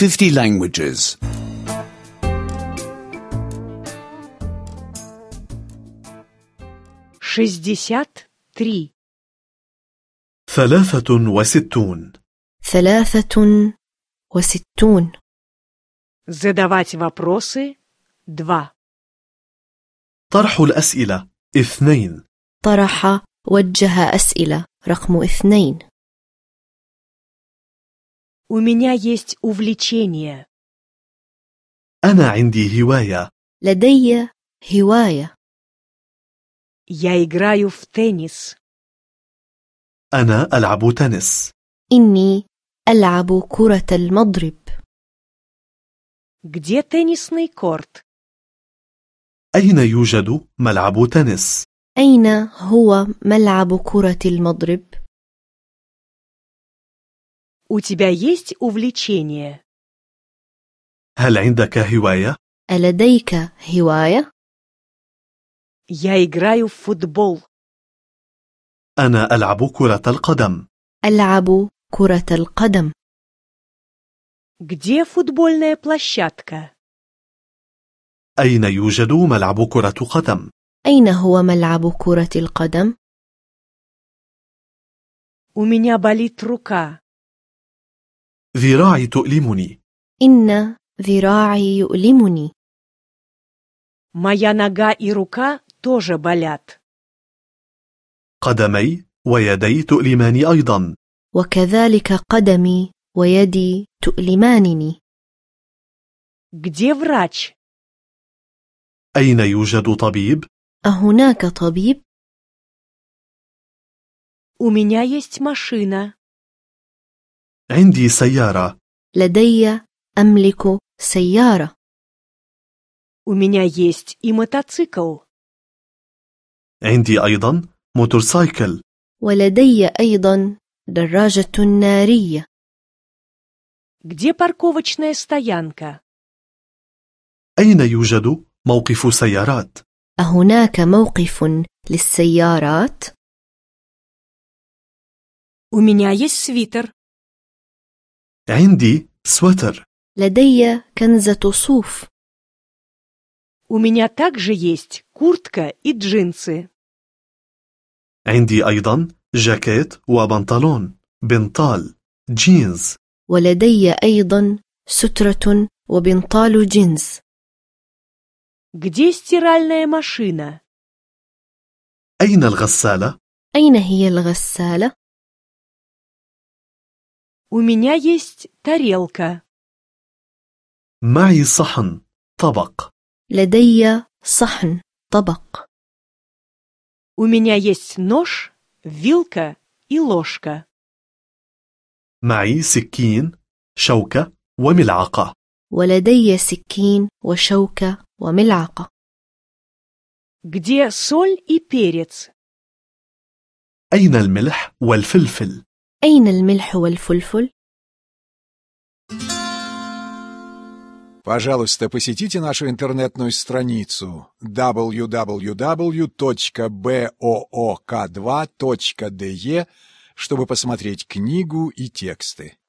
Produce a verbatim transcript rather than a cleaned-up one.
fifty languages. шестьдесят три. ثلاثة وستون. ثلاثة وستون. Задавать вопросы два. طرح الأسئلة اثنين. طرح وجه أسئلة رقم اثنين. У меня есть увлечение. أنا عندي هواية. لدي هواية. Я играю в теннис. أنا ألعب تنس. إني ألعب كرة المضرب. Где теннисный корт? أين يوجد ملعب تنس؟ أين هو ملعب كرة المضرب؟ У тебя есть увлечение? هل عندك هواية؟ ألديك هواية؟ Я играю в футбол. أنا ألعب كرة القدم. ألعب كرة القدم. Где футбольная площадка? أين يوجد ملعب كرة قدم؟ أين هو ملعب كرة القدم؟ У меня болит рука. ذراعي تؤلمني. إن ذراعي يؤلمني. Моя нога и рука тоже болят. قدمي ويدي تؤلماني أيضا. وكذلك قدمي ويدي تؤلمانني. Где врач? أين يوجد طبيب؟ أهناك طبيب؟ У меня есть машина. عندي سيارة. لدي أملك سيارة. У меня есть и мотоцикл. عندي أيضا موتورسايكل. ولدي أيضا دراجة نارية. Где парковочная стоянка? أين يوجد موقف سيارات؟ أهناك موقف للسيارات؟ У меня есть свитер. عندي سويتر. لدي كنزة صوف. У меня также есть куртка и джинсы. عندي أيضا جاكيت وبنطلون، بنطال، جينز. ولدي أيضا سترة وبنطال جينز. Где стиральная машина? أين الغسالة؟ أين هي الغسالة؟ У меня есть тарелка. معي صحن، طبق. لدي صحن، طبق. У меня есть нож, вилка и ложка. معي سكين، شوكة وملعقة. ولدي سكين وشوكة وملعقة. Где соль и перец? أين الملح والفلفل؟ أين الملح والفلفل؟ Пожалуйста, посетите нашу интернетную страницу дабл ю дабл ю дабл ю точка боок два точка де, чтобы посмотреть книгу и тексты.